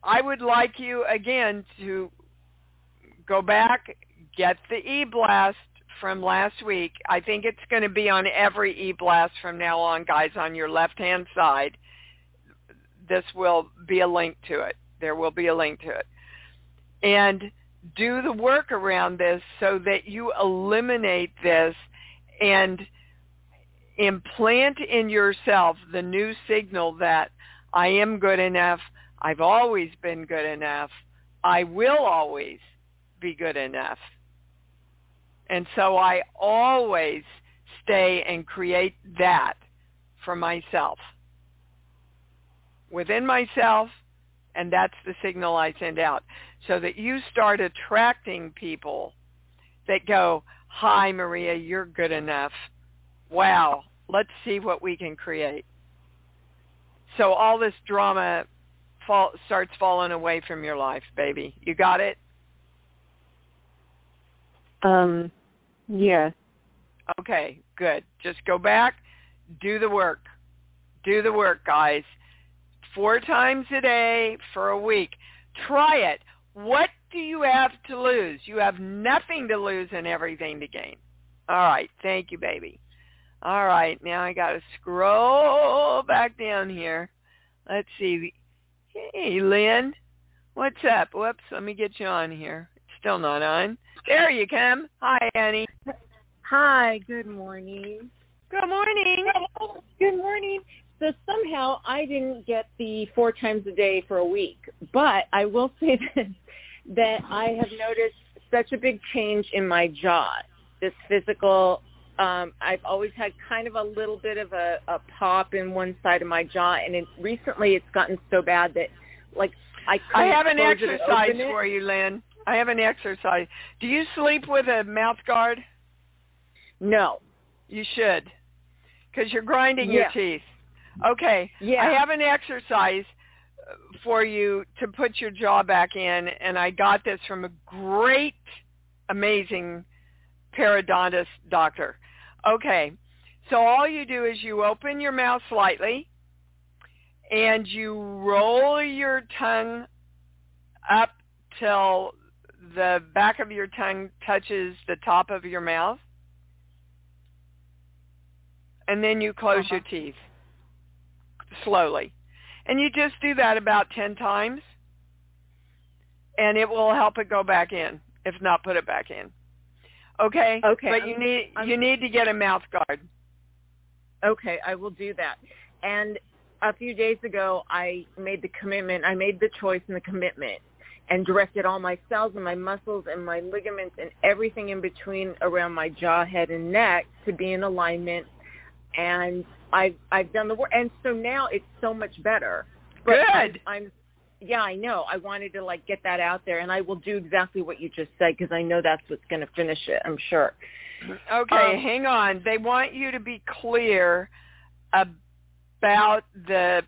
I would like you, again, to go back, get the e-blast from last week. I think it's going to be on every e-blast from now on, guys, on your left-hand side. This will be a link to it. There will be a link to it. And do the work around this so that you eliminate this and implant in yourself the new signal that I am good enough, I've always been good enough, I will always be good enough. And so I always stay and create that for myself, within myself, and that's the signal I send out, so that you start attracting people that go, hi, Maria, you're good enough. Wow, let's see what we can create. So all this drama fall, starts falling away from your life, baby. You got it? Um, yeah. Okay, good. Just go back, do the work. Do the work, guys. Four times a day for a week. Try it. What do you have to lose? You have nothing to lose and everything to gain. All right, thank you, baby. All right, now I got to scroll back down here. Let's see. Hey, Lynn. What's up? Whoops, let me get you on here. It's still not on. There you come. Hi, Annie. Hi, good morning. Good morning. Good morning. So somehow I didn't get the four times a day for a week, but I will say this, that I have noticed such a big change in my jaw, this physical. Um, I've always had kind of a little bit of a, a pop in one side of my jaw, and it, recently it's gotten so bad that, like, I I have an close it and exercise open it. for you, Lynn. I have an exercise. Do you sleep with a mouth guard? No. You should, because you're grinding Yeah. your teeth. Okay. Yeah. I have an exercise for you to put your jaw back in, and I got this from a great, amazing periodontist doctor. Okay. So all you do is you open your mouth slightly, and you roll your tongue up till the back of your tongue touches the top of your mouth, and then you close Uh-huh. your teeth slowly. And you just do that about ten times, and it will help it go back in, if not put it back in. Okay? Okay. But I'm, you need I'm, you need to get a mouth guard. Okay, I will do that. And a few days ago, I made the commitment, I made the choice and the commitment and directed all my cells and my muscles and my ligaments and everything in between around my jaw, head, and neck to be in alignment. And I've, I've done the work. And so now it's so much better. But Good. I'm, I'm, yeah, I know. I wanted to, like, get that out there, and I will do exactly what you just said because I know that's what's going to finish it, I'm sure. Okay, Um, hang on. They want you to be clear about the,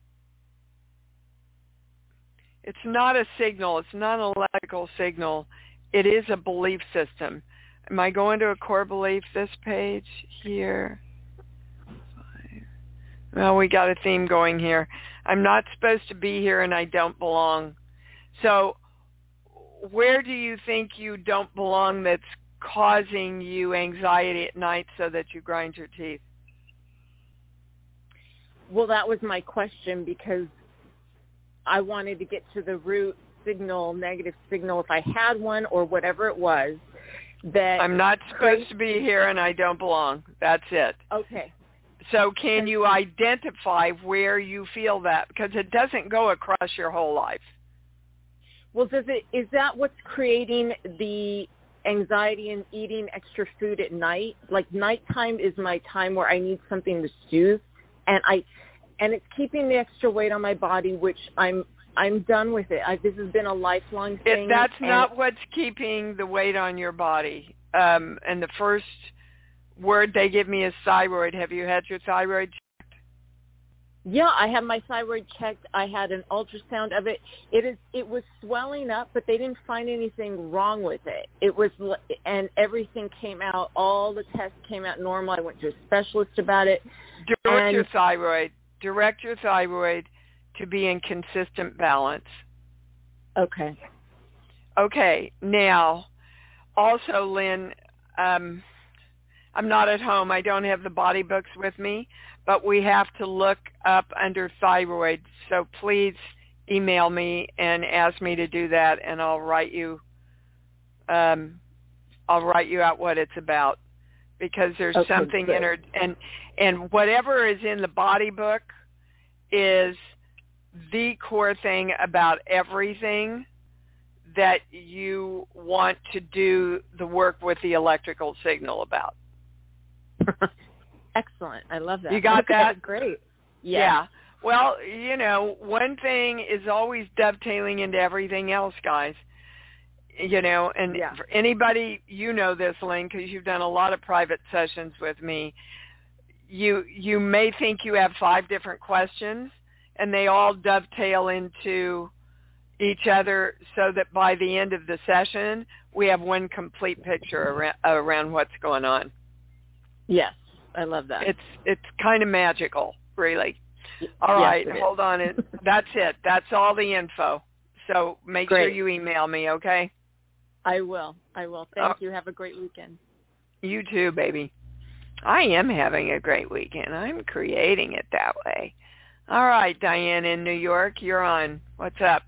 it's not a signal. It's not an electrical signal. It is a belief system. Am I going to a core belief, this page here? Well, we got a theme going here. I'm not supposed to be here and I don't belong. So where do you think you don't belong that's causing you anxiety at night so that you grind your teeth? Well, that was my question because I wanted to get to the root signal, negative signal, if I had one or whatever it was. That I'm not supposed to be here and I don't belong. That's it. Okay. So can you identify where you feel that? Because it doesn't go across your whole life. Well, does it? Is that what's creating the anxiety in eating extra food at night? Like nighttime is my time where I need something to soothe, and I, and it's keeping the extra weight on my body, which I'm I'm done with it. I, this has been a lifelong thing. It, that's and not what's keeping the weight on your body. Um, and the first word they give me is thyroid. Have you had your thyroid checked? Yeah, I had my thyroid checked. I had an ultrasound of it. It is. It was swelling up, but they didn't find anything wrong with it. It was, and everything came out. All the tests came out normal. I went to a specialist about it. Direct and, your thyroid. Direct your thyroid to be in consistent balance. Okay. Okay. Now, also, Lynn, um, I'm not at home. I don't have the body books with me, but we have to look up under thyroid. So please email me and ask me to do that, and I'll write you. Um, I'll write you out what it's about, because there's Okay, something good. in her, and and whatever is in the body book is the core thing about everything that you want to do the work with the electrical signal about. Excellent. I love that. You got okay, that? Great. Yeah. yeah. Well, you know, one thing is always dovetailing into everything else, guys. You know, and yeah. for anybody, you know this, Lynn, because you've done a lot of private sessions with me. You you may think you have five different questions, and they all dovetail into each other, so that by the end of the session, we have one complete picture around, around what's going on. Yes, I love that. It's it's kind of magical, really. All yes, right, hold on. It, that's it. That's all the info. So make Great. sure you email me, okay? I will. I will. Thank oh. you. Have a great weekend. You too, baby. I am having a great weekend. I'm creating it that way. All right, Diane in New York, you're on. What's up?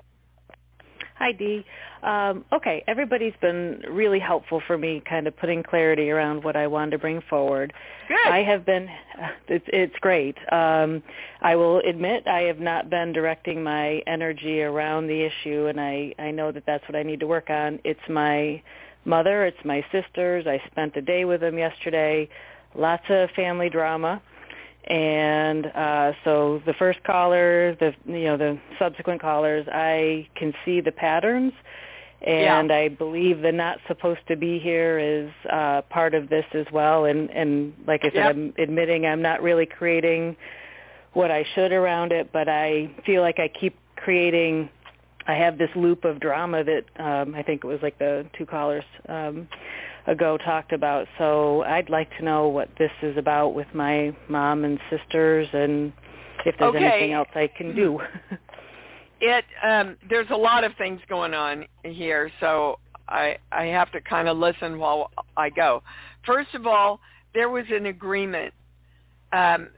Hi, Dee. Um, okay, everybody's been really helpful for me kind of putting clarity around what I wanted to bring forward. Good. I have been, it's, it's great. Um, I will admit I have not been directing my energy around the issue, and I, I know that that's what I need to work on. It's my mother, it's my sisters. I spent a day with them yesterday, lots of family drama. And uh, so the first caller, the you know the subsequent callers, I can see the patterns, and yeah. I believe the not supposed to be here is uh, part of this as well. And, and like I said, yep. I'm admitting I'm not really creating what I should around it, but I feel like I keep creating. I have this loop of drama that um, I think it was like the two callers Um, ago talked about. So I'd like to know what this is about with my mom and sisters, and if there's okay. anything else I can do. it um, there's a lot of things going on here, so I I have to kind of listen while I go. First of all, there was an agreement, um,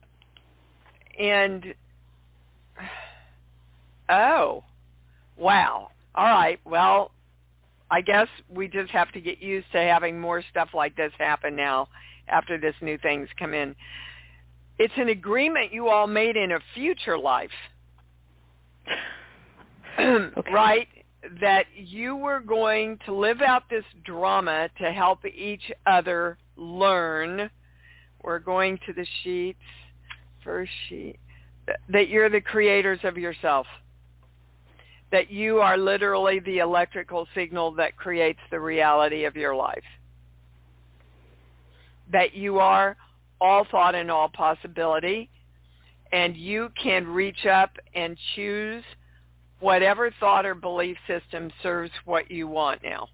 and oh, wow. All right, well, I guess we just have to get used to having more stuff like this happen now after this new thing's come in. It's an agreement you all made in a future life, okay. right? That you were going to live out this drama to help each other learn. We're going to the sheets, first sheet, that you're the creators of yourself. That you are literally the electrical signal that creates the reality of your life. That you are all thought and all possibility, and you can reach up and choose whatever thought or belief system serves what you want now.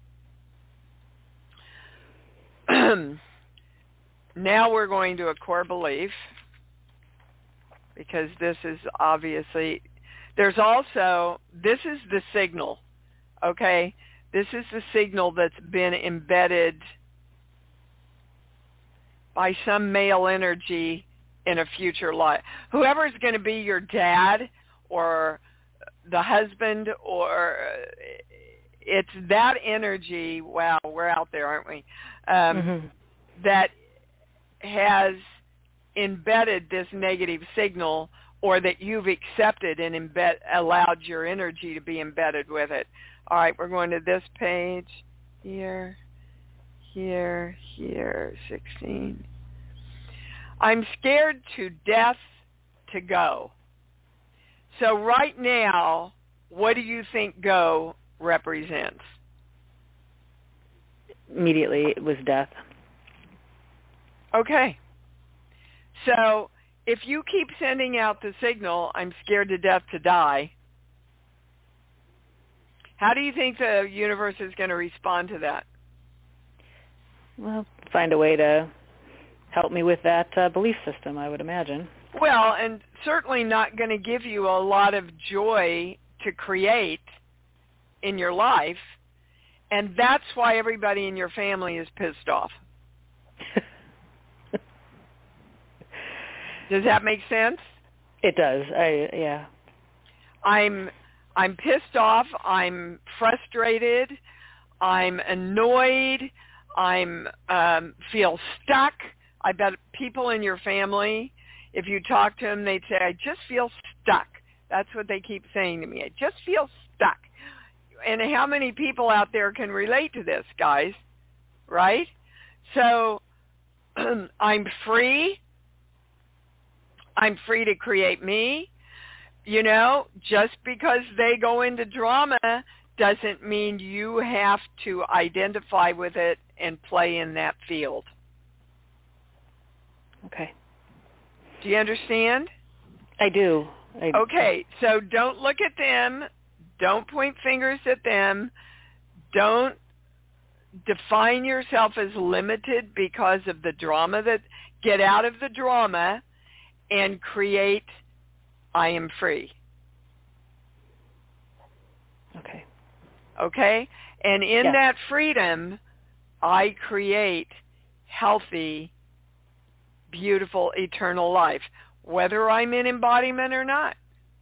Now we're going to a core belief, because this is obviously... There's also, this is the signal, okay? This is the signal that's been embedded by some male energy in a future life. Whoever is going to be your dad or the husband, or it's that energy, wow, we're out there, aren't we, um, mm-hmm. that has embedded this negative signal, or that you've accepted and embed, allowed your energy to be embedded with it. All right, we're going to this page. Here, here, here, sixteen. I'm scared to death to go. So right now, what do you think go represents? Immediately, it was death. Okay. So... if you keep sending out the signal, I'm scared to death to die, how do you think the universe is going to respond to that? Well, find a way to help me with that uh, belief system, I would imagine. Well, and certainly not going to give you a lot of joy to create in your life, and that's why everybody in your family is pissed off. Does that make sense? It does. I yeah. I'm I'm pissed off. I'm frustrated. I'm annoyed. I'm um, feel stuck. I bet people in your family, if you talk to them, they'd say, "I just feel stuck." That's what they keep saying to me. I just feel stuck. And how many people out there can relate to this, guys? Right? So I'm free. I'm free to create me. You know, just because they go into drama doesn't mean you have to identify with it and play in that field. Okay. Do you understand? I do. I, okay, so don't look at them. Don't point fingers at them. Don't define yourself as limited because of the drama. That get out of the drama and create, I am free. Okay. Okay? And in yeah. that freedom, I create healthy, beautiful, eternal life, whether I'm in embodiment or not.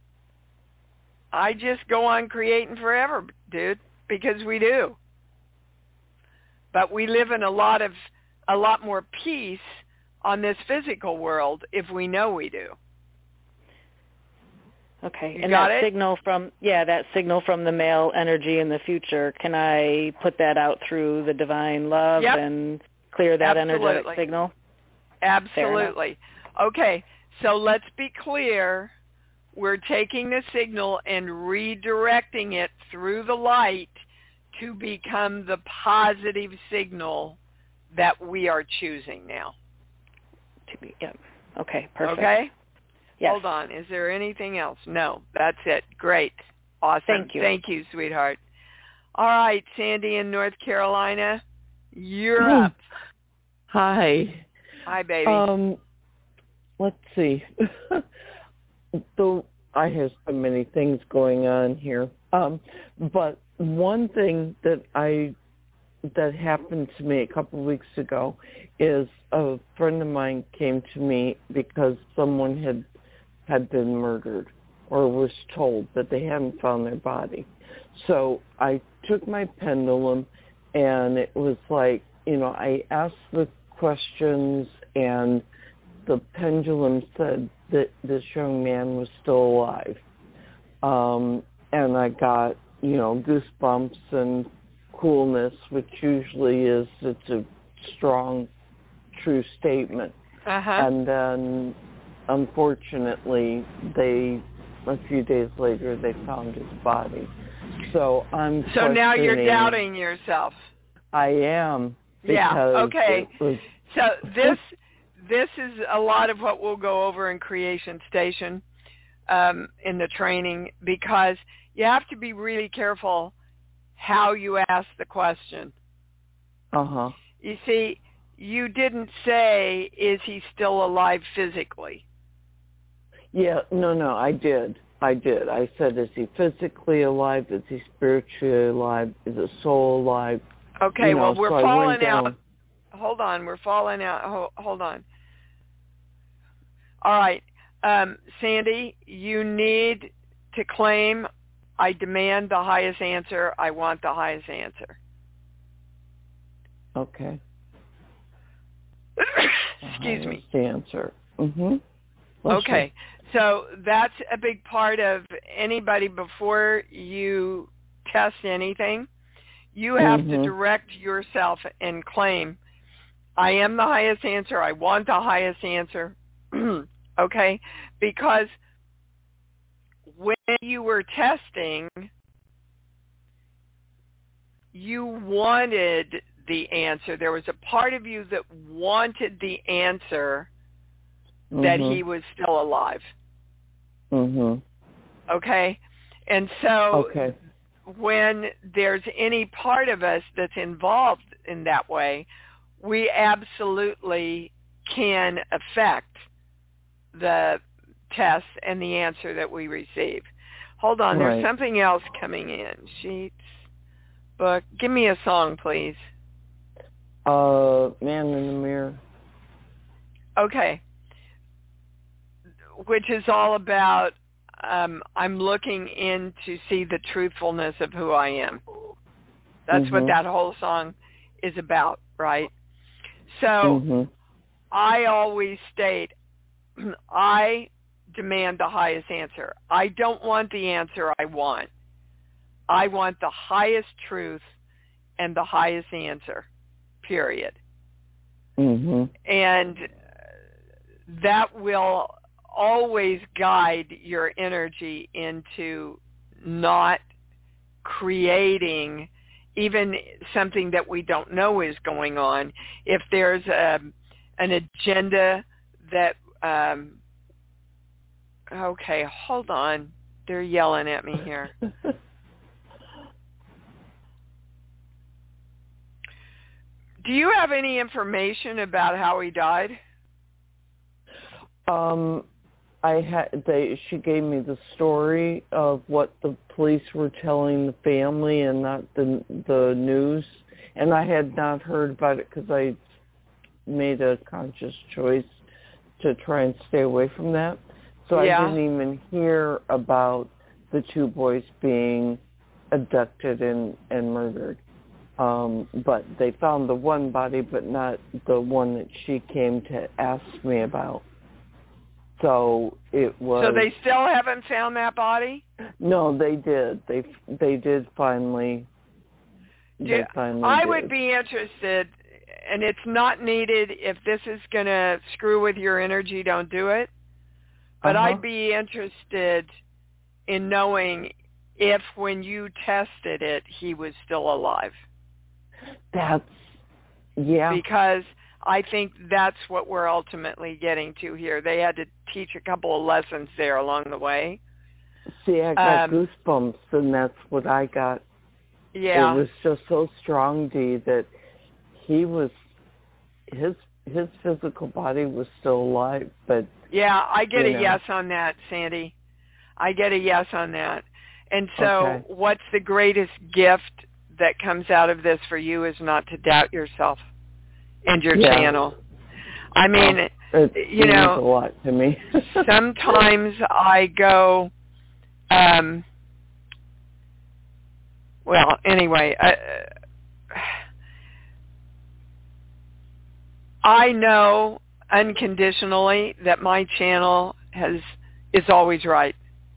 I just go on creating forever, dude, because we do. But we live in a lot of, a lot more peace on this physical world if we know we do. Okay. You and got that it? signal from yeah, that signal from the male energy in the future, can I put that out through the divine love yep. and clear that Absolutely. energetic signal? Absolutely. Okay. So let's be clear. We're taking the signal and redirecting it through the light to become the positive signal that we are choosing now. To be, yeah. Okay, perfect. Okay? Yes. Hold on. Is there anything else? No, that's it. Great. Awesome. Thank you. Thank you, sweetheart. All right, Sandy in North Carolina, you're Hmm. up. Hi. Hi, baby. Um, let's see. Though I have so many things going on here. Um, but one thing that I that happened to me a couple of weeks ago is a friend of mine came to me because someone had had been murdered or was told that they hadn't found their body. So I took my pendulum and it was like, you know, I asked the questions and the pendulum said that this young man was still alive. Um, and I got, you know, goosebumps and coolness, which usually is, it's a strong, true statement. Uh-huh. And then, unfortunately, they, a few days later, they found his body. So I'm So now you're questioning- doubting yourself. I am. Yeah, okay. it was- So this this is a lot of what we'll go over in Creation Station um, in the training, because you have to be really careful how you ask the question. Uh-huh. You see, you didn't say, is he still alive physically? Yeah, no, no, I did. I did. I said, is he physically alive? Is he spiritually alive? Is his soul alive? Okay, You know, well, we're so I falling went down. out. Hold on, we're falling out. Hold, hold on. All right, um, Sandy, you need to claim, I demand the highest answer. I want the highest answer. Okay. Excuse me. The answer. Mm-hmm. Okay, so that's a big part of anybody before you test anything. You have Mm-hmm. to direct yourself and claim, I am the highest answer. I want the highest answer. Okay? Because when you were testing, you wanted the answer. There was a part of you that wanted the answer that Mm-hmm. he was still alive. Mm-hmm. Okay? And so Okay. when there's any part of us that's involved in that way, we absolutely can affect the test and the answer that we receive. Hold on, Right. there's something else coming in. Sheets, book. Give me a song, please. Uh, Man in the Mirror. Okay. Which is all about, um, I'm looking in to see the truthfulness of who I am. That's Mm-hmm. what that whole song is about, right? So Mm-hmm. I always state, I demand the highest answer. I don't want the answer I want. I want the highest truth and the highest answer, period. Mm-hmm. And that will always guide your energy into not creating even something that we don't know is going on. If there's a, an agenda that, um, okay, hold on. They're yelling at me here. Do you have any information about how he died? Um, I had they. She gave me the story of what the police were telling the family, and not the the news. And I had not heard about it because I made a conscious choice to try and stay away from that. So Yeah. I didn't even hear about the two boys being abducted and and murdered. Um, but they found the one body, but not the one that she came to ask me about. So it was. So they still haven't found that body? No, they did. They they did finally. They Yeah, finally I did. would be interested, and it's not needed. If this is going to screw with your energy, don't do it. But Uh-huh. I'd be interested in knowing if when you tested it, he was still alive. That's, yeah. Because I think that's what we're ultimately getting to here. They had to teach a couple of lessons there along the way. See, I got Um, goosebumps, and that's what I got. Yeah. It was just so strong, Dee, that he was, his his physical body was still alive, but... Yeah, I get you a know. yes on that, Sandy. I get a yes on that. And so Okay. what's the greatest gift that comes out of this for you is not to doubt yourself and your Yeah. channel. I mean, Well, it you means know, a lot to me. sometimes I go, um, well, anyway, I, I know unconditionally that my channel has is always right.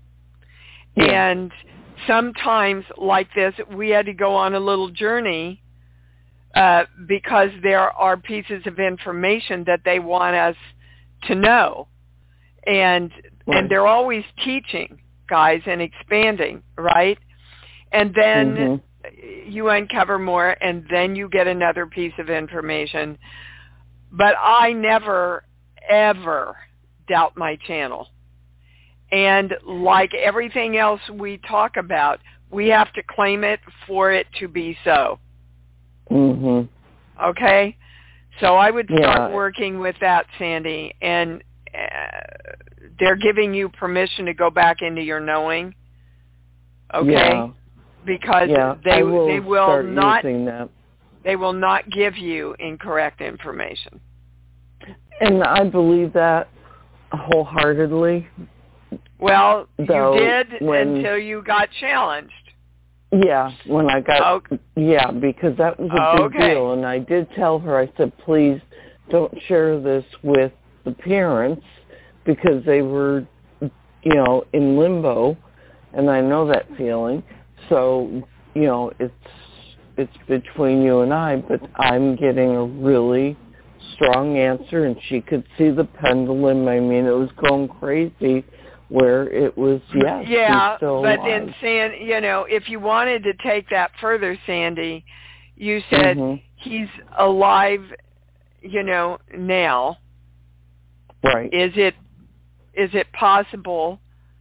Yeah. And sometimes like this, we had to go on a little journey uh, because there are pieces of information that they want us to know. And Right. and they're always teaching, guys, and expanding, right? And then Mhm. you uncover more, and then you get another piece of information. But I never, ever doubt my channel. And like everything else we talk about, we have to claim it for it to be so. Mhm. Okay? So I would start Yeah. working with that, Sandy. And uh, they're giving you permission to go back into your knowing. Okay? Yeah. Because yeah. they I will they will start not using that. they will not give you incorrect information. And I believe that wholeheartedly. Well, Though you did when, until you got challenged. Yeah, when I got, Okay. yeah, because that was a big Okay. deal. And I did tell her, I said, please don't share this with the parents because they were, you know, in limbo. And I know that feeling. So, you know, it's it's between you and I, but I'm getting a really strong answer, and she could see the pendulum. I mean, it was going crazy where it was, yes, yeah, he's still but alive. then, San, you know, if you wanted to take that further, Sandy, you said Mhm. he's alive, you know, now. Right. Is it is it possible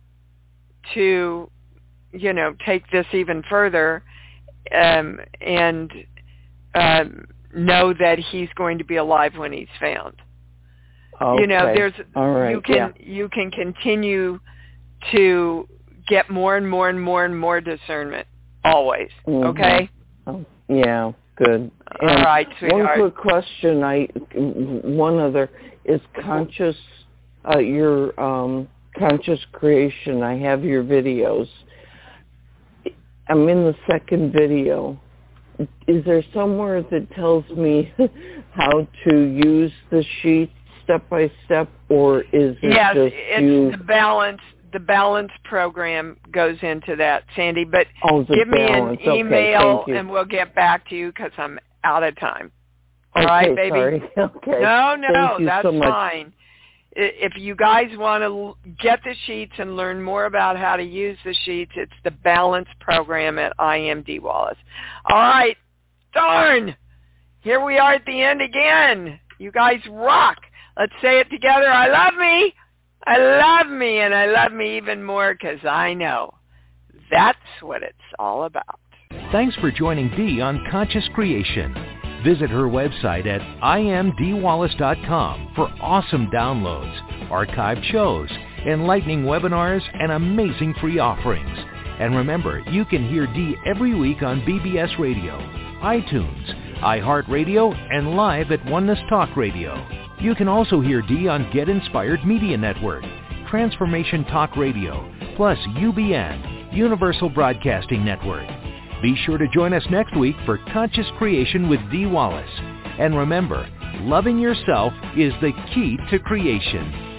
to, you know, take this even further um, and um, know that he's going to be alive when he's found? Okay. You know, there's All right. you can yeah. you can continue to get more and more and more and more discernment, always, mm-hmm. okay? Oh, yeah, good. All and right, sweetheart. One quick question, I, one other, is conscious, uh, your um, conscious creation, I have your videos. I'm in the second video. Is there somewhere that tells me how to use the sheet step by step, or is it yes, just it's you? the balance. The balance program goes into that, Sandy. But oh, the give balance. me an email, okay, and we'll get back to you because I'm out of time. All okay, right, baby. Sorry. Okay. No, no, Thank you that's so much. fine. If you guys want to get the sheets and learn more about how to use the sheets, it's the balance program at I am Dee Wallace. All right. Darn. Here we are at the end again. You guys rock. Let's say it together. I love me. I love me, and I love me even more because I know that's what it's all about. Thanks for joining Dee on Conscious Creation. Visit her website at I am Dee Wallace dot com for awesome downloads, archived shows, enlightening webinars, and amazing free offerings. And remember, you can hear Dee every week on B B S Radio, iTunes, iHeartRadio, and live at Oneness Talk Radio. You can also hear Dee on Get Inspired Media Network, Transformation Talk Radio, plus U B N, Universal Broadcasting Network. Be sure to join us next week for Conscious Creation with Dee Wallace. And remember, loving yourself is the key to creation.